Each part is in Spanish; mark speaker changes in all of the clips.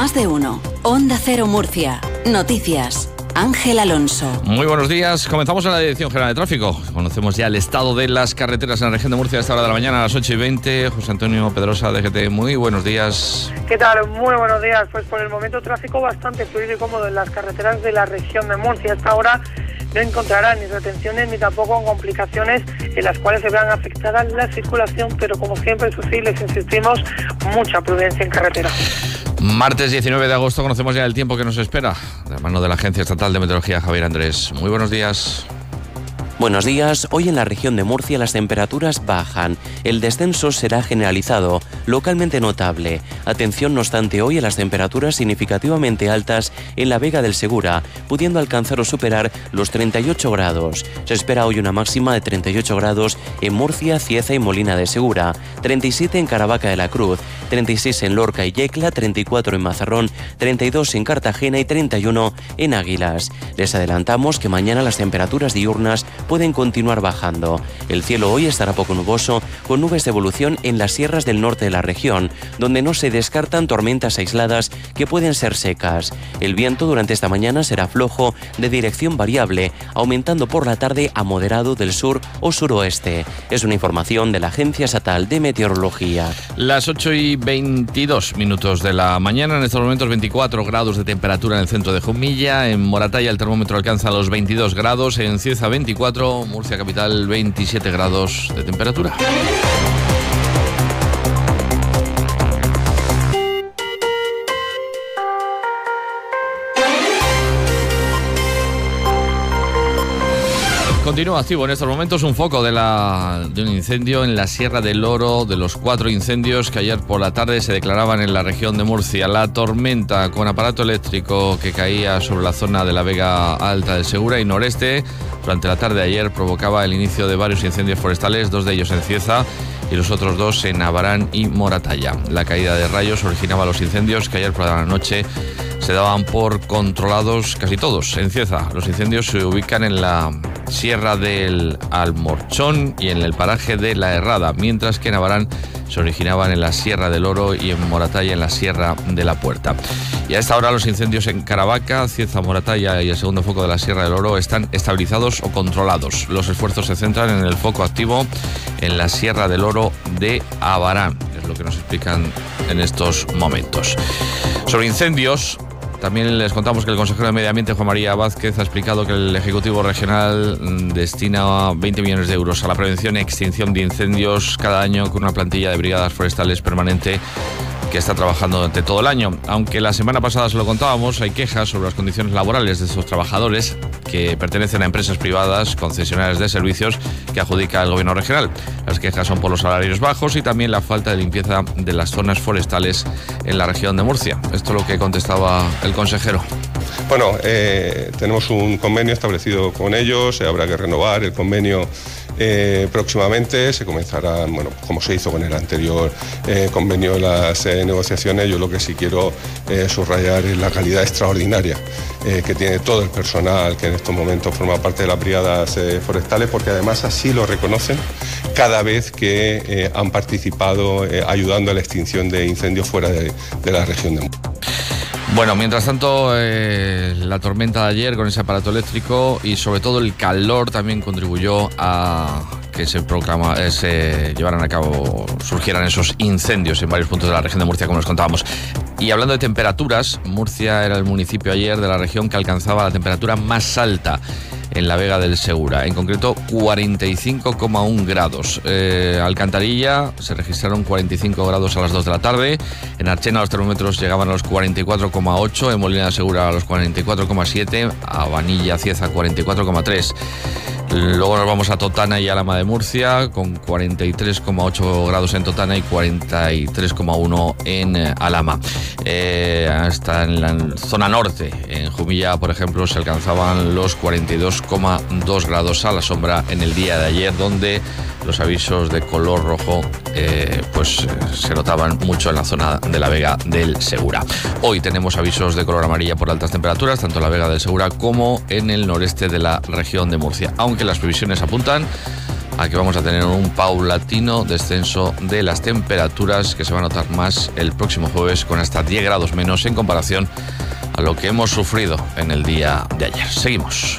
Speaker 1: Más de uno. Onda Cero Murcia. Noticias. Ángel Alonso.
Speaker 2: Muy buenos días. Comenzamos en la Dirección General de Tráfico. Conocemos ya el estado de las carreteras en la región de Murcia a esta hora de la mañana, a las 8:20. José Antonio Pedrosa, DGT, muy buenos días.
Speaker 3: ¿Qué tal? Muy buenos días. Pues por el momento tráfico bastante fluido y cómodo en las carreteras de la región de Murcia. A esta hora no encontrarán ni retenciones ni tampoco complicaciones en las cuales se vean afectadas la circulación, pero como siempre, eso sí, les insistimos, mucha prudencia en carretera.
Speaker 2: Martes 19 de agosto conocemos ya el tiempo que nos espera, de la mano de la Agencia Estatal de Meteorología, Javier Andrés. Muy buenos días.
Speaker 4: Buenos días. Hoy en la región de Murcia las temperaturas bajan. El descenso será generalizado, localmente notable. Atención, no obstante, hoy a las temperaturas significativamente altas en la Vega del Segura, pudiendo alcanzar o superar los 38 grados. Se espera hoy una máxima de 38 grados en Murcia, Cieza y Molina de Segura, 37 en Caravaca de la Cruz, 36 en Lorca y Yecla, 34 en Mazarrón, 32 en Cartagena y 31 en Águilas. Les adelantamos que mañana las temperaturas diurnas pueden continuar bajando. El cielo hoy estará poco nuboso, con nubes de evolución en las sierras del norte de la región, donde no se descartan tormentas aisladas que pueden ser secas. El viento durante esta mañana será flojo, de dirección variable, aumentando por la tarde a moderado del sur o suroeste. Es una información de la Agencia Estatal de Meteorología.
Speaker 2: Las 8:22 de la mañana, en estos momentos 24 grados de temperatura en el centro de Jumilla, en Moratalla el termómetro alcanza los 22 grados, en Cieza 24, Murcia capital 27 grados de temperatura. Continúa activo en estos momentos un foco de un incendio en la Sierra del Oro, de los 4 incendios que ayer por la tarde se declaraban en la región de Murcia. La tormenta con aparato eléctrico que caía sobre la zona de la Vega Alta del Segura y noreste durante la tarde de ayer provocaba el inicio de varios incendios forestales, 2 de ellos en Cieza y los otros 2 en Abarán y Moratalla. La caída de rayos originaba los incendios que ayer por la noche se daban por controlados casi todos. En Cieza los incendios se ubican en la Sierra del Almorchón y en el paraje de La Herrada, mientras que en Abarán se originaban en la Sierra del Oro y en Moratalla en la Sierra de la Puerta. Y a esta hora los incendios en Caravaca, Cieza, Moratalla y el segundo foco de la Sierra del Oro están estabilizados o controlados. Los esfuerzos se centran en el foco activo en la Sierra del Oro de Abarán, es lo que nos explican en estos momentos. Sobre incendios, también les contamos que el consejero de Medio Ambiente, Juan María Vázquez, ha explicado que el Ejecutivo Regional destina 20 millones de euros a la prevención y extinción de incendios cada año con una plantilla de brigadas forestales permanente que está trabajando durante todo el año. Aunque la semana pasada se lo contábamos, hay quejas sobre las condiciones laborales de estos trabajadores que pertenecen a empresas privadas, concesionarias de servicios que adjudica el Gobierno regional. Las quejas son por los salarios bajos y también la falta de limpieza de las zonas forestales en la región de Murcia. Esto es lo que contestaba el consejero.
Speaker 5: Bueno, tenemos un convenio establecido con ellos, habrá que renovar el convenio próximamente. Se comenzará, bueno, como se hizo con el anterior convenio, las negociaciones. Yo lo que sí quiero subrayar es la calidad extraordinaria que tiene todo el personal que en estos momentos forma parte de las brigadas forestales, porque además así lo reconocen cada vez que han participado ayudando a la extinción de incendios fuera de la región de Murcia.
Speaker 2: Bueno, mientras tanto, la tormenta de ayer con ese aparato eléctrico y sobre todo el calor también contribuyó a que se llevaran a cabo, surgieran esos incendios en varios puntos de la región de Murcia, como les contábamos. Y hablando de temperaturas, Murcia era el municipio ayer de la región que alcanzaba la temperatura más alta en la Vega del Segura, en concreto 45,1 grados. Alcantarilla se registraron 45 grados a las 2 de la tarde, en Archena los termómetros llegaban a los 44,8, en Molina de Segura a los 44,7, a Vanilla, Cieza 44,3. Luego nos vamos a Totana y Alhama de Murcia, con 43,8 grados en Totana y 43,1 en Alhama. Hasta en la zona norte, en Jumilla, por ejemplo, se alcanzaban los 42,2 grados a la sombra en el día de ayer, donde los avisos de color rojo se notaban mucho en la zona de la Vega del Segura. Hoy tenemos avisos de color amarilla por altas temperaturas, tanto en la Vega del Segura como en el noreste de la región de Murcia, aunque las previsiones apuntan a que vamos a tener un paulatino descenso de las temperaturas que se va a notar más el próximo jueves, con hasta 10 grados menos en comparación a lo que hemos sufrido en el día de ayer. Seguimos.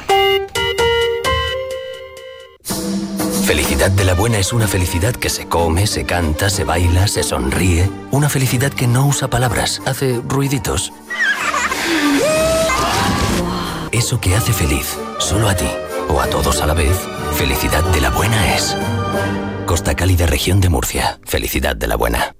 Speaker 6: Felicidad de la buena es una felicidad que se come, se canta, se baila, se sonríe. Una felicidad que no usa palabras, hace ruiditos. Eso que hace feliz, solo a ti o a todos a la vez, felicidad de la buena es. Costa Cálida, región de Murcia. Felicidad de la buena.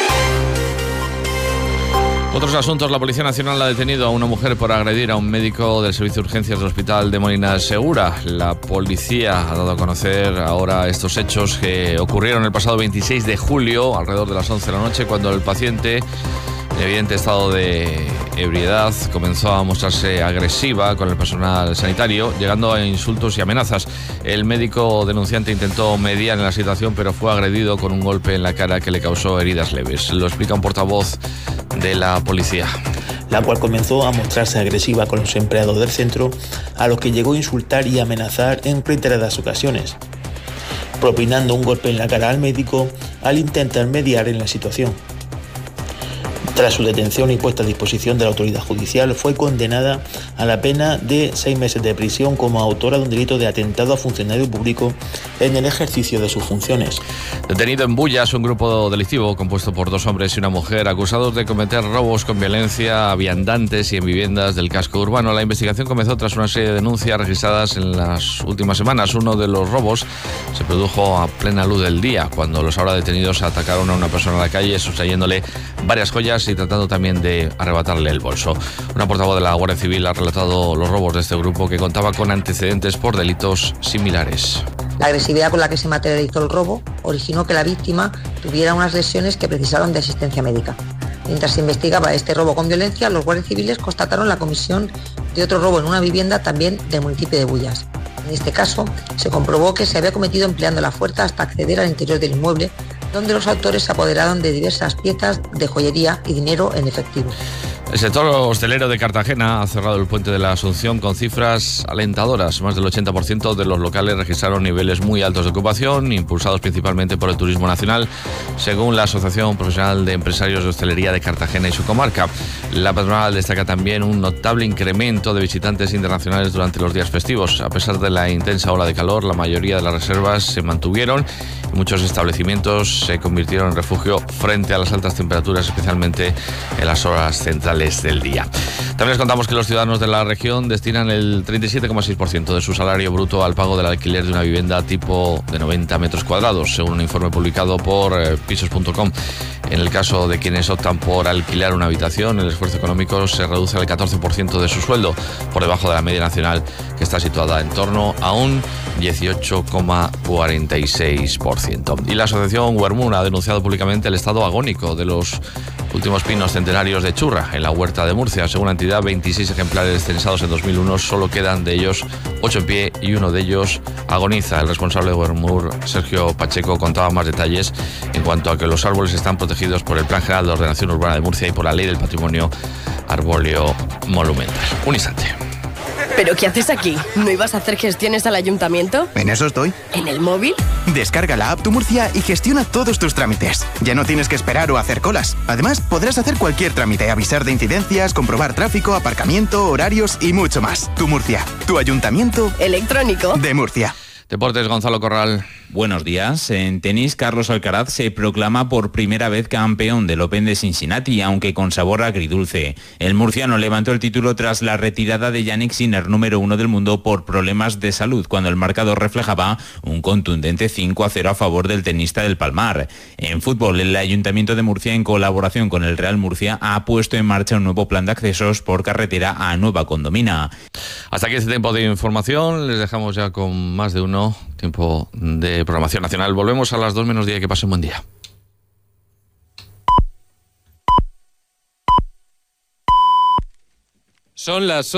Speaker 2: Otros asuntos. La Policía Nacional ha detenido a una mujer por agredir a un médico del servicio de urgencias del Hospital de Molina Segura. La policía ha dado a conocer ahora estos hechos que ocurrieron el pasado 26 de julio, alrededor de las 11 de la noche, cuando el paciente, en evidente estado de ebriedad, comenzó a mostrarse agresiva con el personal sanitario, llegando a insultos y amenazas. El médico denunciante intentó mediar en la situación, pero fue agredido con un golpe en la cara que le causó heridas leves. Lo explica un portavoz de la policía,
Speaker 7: la cual comenzó a mostrarse agresiva con los empleados del centro, a los que llegó a insultar y amenazar en reiteradas ocasiones, propinando un golpe en la cara al médico al intentar mediar en la situación. Tras su detención y puesta a disposición de la autoridad judicial, fue condenada a la pena de 6 meses de prisión como autora de un delito de atentado a funcionario público en el ejercicio de sus funciones.
Speaker 2: Detenido en Bullas un grupo delictivo compuesto por 2 hombres y una mujer acusados de cometer robos con violencia a viandantes y en viviendas del casco urbano. La investigación comenzó tras una serie de denuncias registradas en las últimas semanas. Uno de los robos se produjo a plena luz del día, cuando los ahora detenidos atacaron a una persona en la calle, sustrayéndole varias joyas y tratando también de arrebatarle el bolso. Una portavoz de la Guardia Civil ha relatado los robos de este grupo, que contaba con antecedentes por delitos similares.
Speaker 8: La agresividad con la que se materializó el robo originó que la víctima tuviera unas lesiones que precisaron de asistencia médica. Mientras se investigaba este robo con violencia, los guardias civiles constataron la comisión de otro robo en una vivienda también del municipio de Bullas. En este caso, se comprobó que se había cometido empleando la fuerza hasta acceder al interior del inmueble, donde los autores se apoderaron de diversas piezas de joyería y dinero en efectivo.
Speaker 2: El sector hostelero de Cartagena ha cerrado el puente de la Asunción con cifras alentadoras. Más del 80% de los locales registraron niveles muy altos de ocupación, impulsados principalmente por el turismo nacional, según la Asociación Profesional de Empresarios de Hostelería de Cartagena y su comarca. La patronal destaca también un notable incremento de visitantes internacionales durante los días festivos. A pesar de la intensa ola de calor, la mayoría de las reservas se mantuvieron y muchos establecimientos se convirtieron en refugio frente a las altas temperaturas, especialmente en las horas centrales del día. También les contamos que los ciudadanos de la región destinan el 37,6% de su salario bruto al pago del alquiler de una vivienda tipo de 90 metros cuadrados, según un informe publicado por pisos.com. En el caso de quienes optan por alquilar una habitación, el esfuerzo económico se reduce al 14% de su sueldo, por debajo de la media nacional, que está situada en torno a un 18,46%. Y la asociación Huermun ha denunciado públicamente el estado agónico de los últimos pinos centenarios de Churra, en la huerta de Murcia. Según la entidad, 26 ejemplares censados en 2001, solo quedan de ellos 8 en pie y uno de ellos agoniza. El responsable de Huermun, Sergio Pacheco, contaba más detalles en cuanto a que los árboles están protegidos por el Plan General de Ordenación Urbana de Murcia y por la Ley del Patrimonio Arbóreo Monumental. Un instante.
Speaker 9: ¿Pero qué haces aquí? ¿No ibas a hacer gestiones al ayuntamiento?
Speaker 10: En eso estoy.
Speaker 9: ¿En el móvil?
Speaker 10: Descarga la app Tu Murcia y gestiona todos tus trámites. Ya no tienes que esperar o hacer colas. Además, podrás hacer cualquier trámite, avisar de incidencias, comprobar tráfico, aparcamiento, horarios y mucho más. Tu Murcia, tu ayuntamiento
Speaker 9: electrónico
Speaker 10: de Murcia.
Speaker 2: Deportes, Gonzalo Corral.
Speaker 11: Buenos días. En tenis, Carlos Alcaraz se proclama por primera vez campeón del Open de Cincinnati, aunque con sabor agridulce. El murciano levantó el título tras la retirada de Jannik Sinner, número 1 del mundo, por problemas de salud, cuando el marcador reflejaba un contundente 5-0 a favor del tenista del Palmar. En fútbol, el Ayuntamiento de Murcia, en colaboración con el Real Murcia, ha puesto en marcha un nuevo plan de accesos por carretera a Nueva Condomina.
Speaker 2: Hasta aquí este tiempo de información. Les dejamos ya con más de uno. Tiempo de programación nacional. Volvemos a las 2 menos 10. Que pasen buen día.
Speaker 12: Son las